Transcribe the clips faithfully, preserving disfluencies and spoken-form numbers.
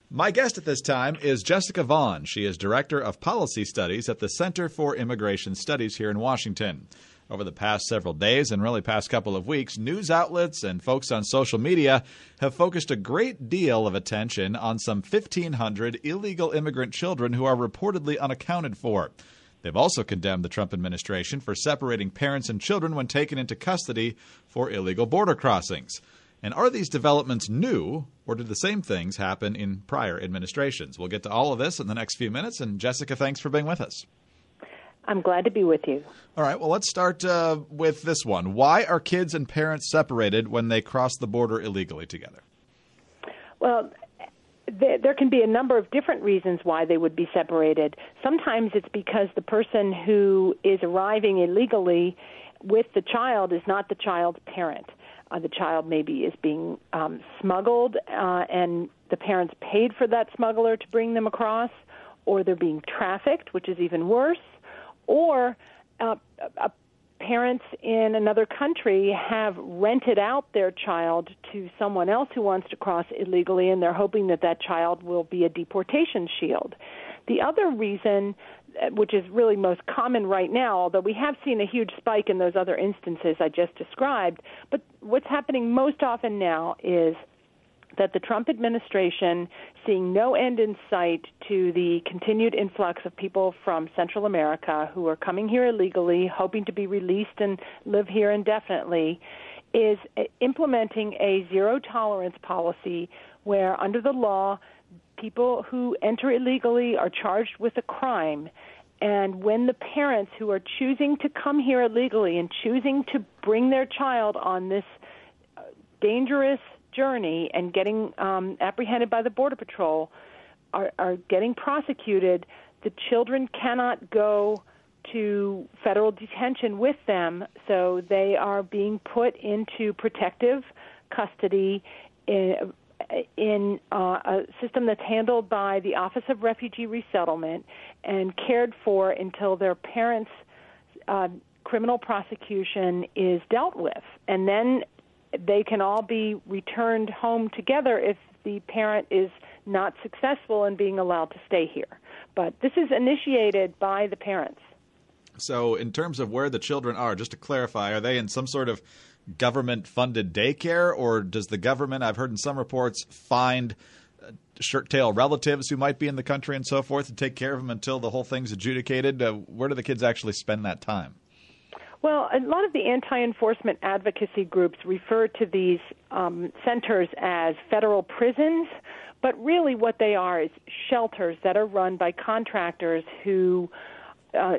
My guest at this time is Jessica Vaughn. She is Director of Policy Studies at the Center for Immigration Studies here in Washington. Over the past several days and really past couple of weeks, news outlets and folks on social media have focused a great deal of attention on some fifteen hundred illegal immigrant children who are reportedly unaccounted for. They've also condemned the Trump administration for separating parents and children when taken into custody for illegal border crossings. And are these developments new, or did the same things happen in prior administrations? We'll get to all of this in the next few minutes. And Jessica, thanks for being with us. I'm glad to be with you. All right, well, let's start uh, with this one. Why are kids and parents separated when they cross the border illegally together? Well, there, there can be a number of different reasons why they would be separated. Sometimes it's because the person who is arriving illegally with the child is not the child's parent. Uh, the child maybe is being um, smuggled, uh, and the parents paid for that smuggler to bring them across, or they're being trafficked, which is even worse, or uh, uh, parents in another country have rented out their child to someone else who wants to cross illegally, and they're hoping that that child will be a deportation shield. The other reason, which is really most common right now, although we have seen a huge spike in those other instances I just described, but what's happening most often now is that the Trump administration, seeing no end in sight to the continued influx of people from Central America who are coming here illegally, hoping to be released and live here indefinitely, is implementing a zero-tolerance policy where, under the law, people who enter illegally are charged with a crime. And when the parents who are choosing to come here illegally and choosing to bring their child on this dangerous journey and getting um, apprehended by the Border Patrol are, are getting prosecuted, the children cannot go to federal detention with them, so they are being put into protective custody in, in uh, a system that's handled by the Office of Refugee Resettlement and cared for until their parents' uh, criminal prosecution is dealt with. And then they can all be returned home together if the parent is not successful in being allowed to stay here. But this is initiated by the parents. So in terms of where the children are, just to clarify, are they in some sort of government-funded daycare, or does the government, I've heard in some reports, find shirt-tail relatives who might be in the country and so forth to take care of them until the whole thing's adjudicated? Uh, where do the kids actually spend that time? Well, a lot of the anti-enforcement advocacy groups refer to these um, centers as federal prisons, but really what they are is shelters that are run by contractors who uh,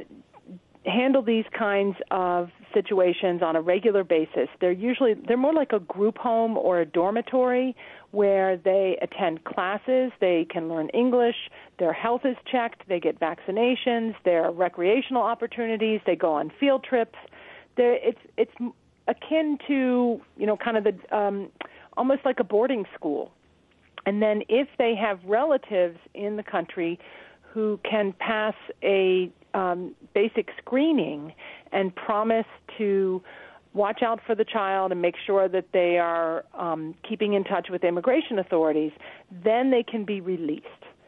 handle these kinds of situations on a regular basis. They're usually they're more like a group home or a dormitory where they attend classes, they can learn English, their health is checked, they get vaccinations, there are recreational opportunities, they go on field trips. They're, it's it's akin to, you know, kind of the um, almost like a boarding school. And then if they have relatives in the country who can pass a um, basic screening and promise to watch out for the child and make sure that they are um, keeping in touch with immigration authorities, then they can be released.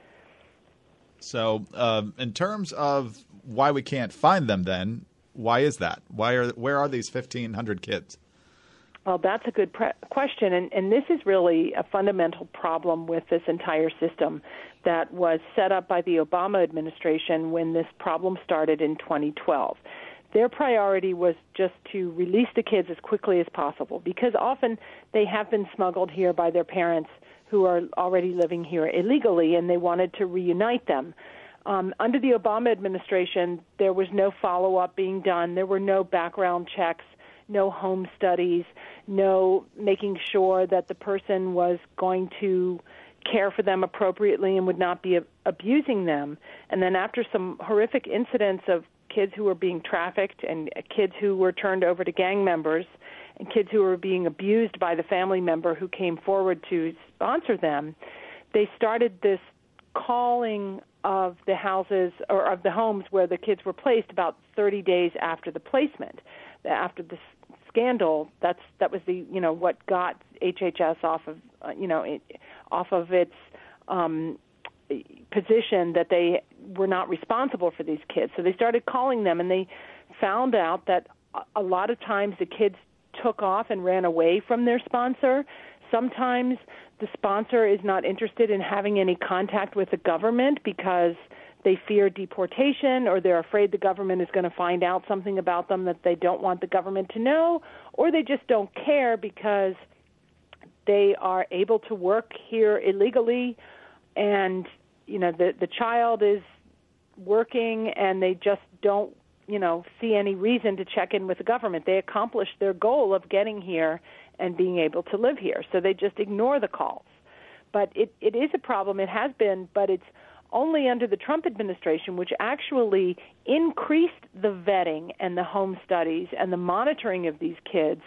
So um, in terms of why we can't find them then, why is that? Why are where are these fifteen hundred kids? Well, that's a good pre- question, and, and this is really a fundamental problem with this entire system that was set up by the Obama administration when this problem started in twenty twelve. Their priority was just to release the kids as quickly as possible because often they have been smuggled here by their parents who are already living here illegally, and they wanted to reunite them. Um, under the Obama administration, there was no follow-up being done. There were no background checks, no home studies, no making sure that the person was going to care for them appropriately and would not be abusing them. And then after some horrific incidents of kids who were being trafficked and kids who were turned over to gang members and kids who were being abused by the family member who came forward to sponsor them, they started this calling of the houses or of the homes where the kids were placed about thirty days after the placement. After the scandal, that's that was the you know what got H H S off of uh, you know it, off of its um, position that they were not responsible for these kids. So they started calling them, and they found out that a lot of times the kids took off and ran away from their sponsor. Sometimes the sponsor is not interested in having any contact with the government because they fear deportation, or they're afraid the government is going to find out something about them that they don't want the government to know, or they just don't care because they are able to work here illegally, and you know the the child is working, and they just don't you know see any reason to check in with the government. They accomplished their goal of getting here and being able to live here, so they just ignore the calls. But it, it is a problem. It has been, but it's only under the Trump administration, which actually increased the vetting and the home studies and the monitoring of these kids,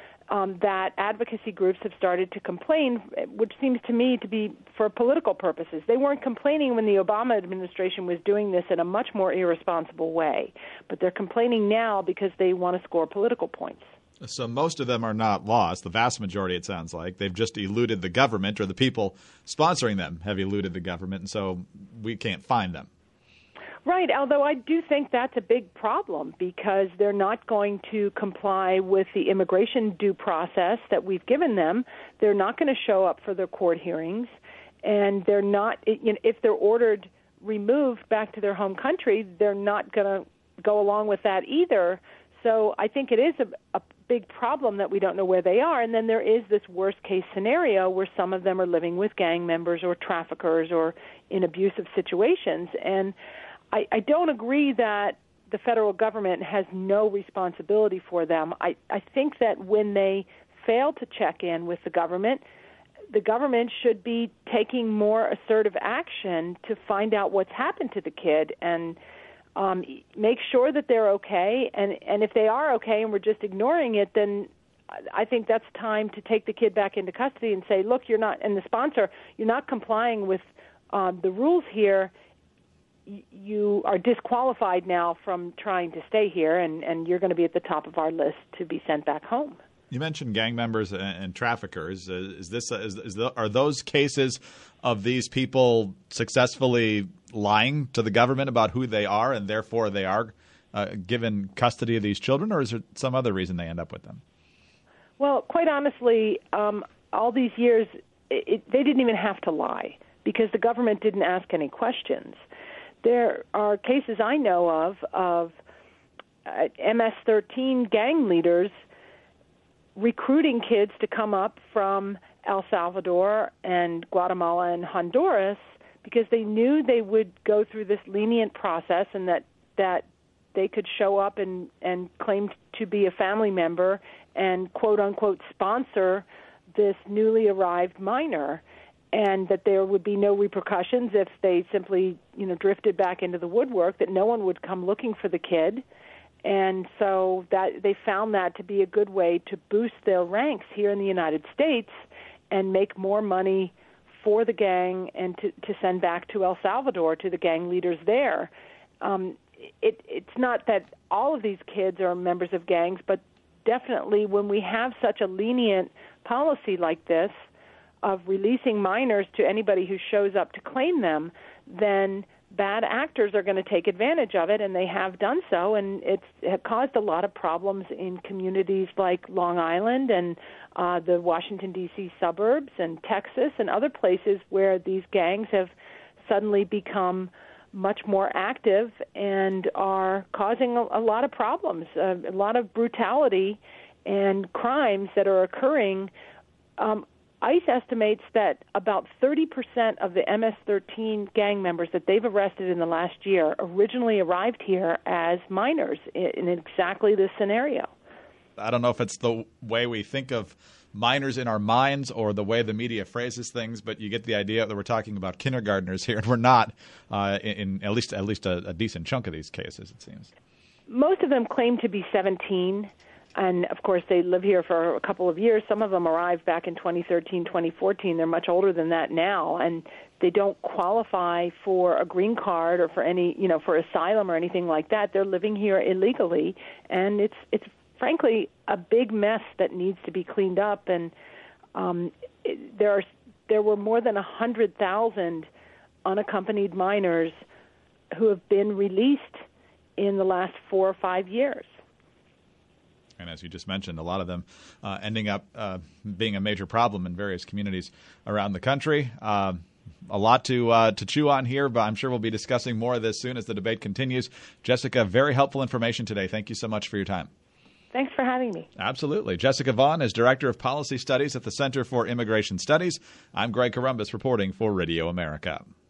um, that advocacy groups have started to complain, which seems to me to be for political purposes. They weren't complaining when the Obama administration was doing this in a much more irresponsible way, but they're complaining now because they want to score political points. So most of them are not lost. The vast majority, it sounds like. They've just eluded the government, or the people sponsoring them have eluded the government, and so we can't find them. Right, although I do think that's a big problem because they're not going to comply with the immigration due process that we've given them. They're not going to show up for their court hearings, and they're not, you know, if they're ordered removed back to their home country, they're not going to go along with that either. So I think it is a, a big problem that we don't know where they are. And then there is this worst-case scenario where some of them are living with gang members or traffickers or in abusive situations. And I, I don't agree that the federal government has no responsibility for them. I, I think that when they fail to check in with the government, the government should be taking more assertive action to find out what's happened to the kid and Um, make sure that they're okay, and, and if they are okay and we're just ignoring it, then I think that's time to take the kid back into custody and say, look, you're not, and the sponsor, you're not complying with um, the rules here. Y- you are disqualified now from trying to stay here, and, and you're going to be at the top of our list to be sent back home. You mentioned gang members and, and traffickers. Uh, is this uh, is, is the, are those cases of these people successfully lying to the government about who they are, and therefore they are uh, given custody of these children, or is there some other reason they end up with them? Well, quite honestly, um, all these years, it, it, they didn't even have to lie because the government didn't ask any questions. There are cases I know of of uh, M S thirteen gang leaders recruiting kids to come up from El Salvador and Guatemala and Honduras because they knew they would go through this lenient process and that, that they could show up and, and claim to be a family member and, quote-unquote, sponsor this newly arrived minor, and that there would be no repercussions if they simply, you know, drifted back into the woodwork, that no one would come looking for the kid. And so that they found that to be a good way to boost their ranks here in the United States and make more money for the gang and to, to send back to El Salvador to the gang leaders there. Um, it, it's not that all of these kids are members of gangs, but definitely when we have such a lenient policy like this of releasing minors to anybody who shows up to claim them, then bad actors are going to take advantage of it, and they have done so, and it's it caused a lot of problems in communities like Long Island and uh, the Washington, D C suburbs and Texas and other places where these gangs have suddenly become much more active and are causing a, a lot of problems, uh, a lot of brutality and crimes that are occurring. Um, ICE estimates that about thirty percent of the M S thirteen gang members that they've arrested in the last year originally arrived here as minors in exactly this scenario. I don't know if it's the way we think of minors in our minds or the way the media phrases things, but you get the idea that we're talking about kindergartners here, and we're not uh, in, in at least at least a, a decent chunk of these cases, it seems. Most of them claim to be seventeen. And, of course, they live here for a couple of years. Some of them arrived back in twenty thirteen, twenty fourteen. They're much older than that now, and they don't qualify for a green card or for any, you know, for asylum or anything like that. They're living here illegally, and it's, it's frankly, a big mess that needs to be cleaned up. And um, it, there are there were more than one hundred thousand unaccompanied minors who have been released in the last four or five years. And as you just mentioned, a lot of them uh, ending up uh, being a major problem in various communities around the country. Uh, a lot to uh, to chew on here, but I'm sure we'll be discussing more of this soon as the debate continues. Jessica, very helpful information today. Thank you so much for your time. Thanks for having me. Absolutely. Jessica Vaughn is Director of Policy Studies at the Center for Immigration Studies. I'm Greg Corombos reporting for Radio America.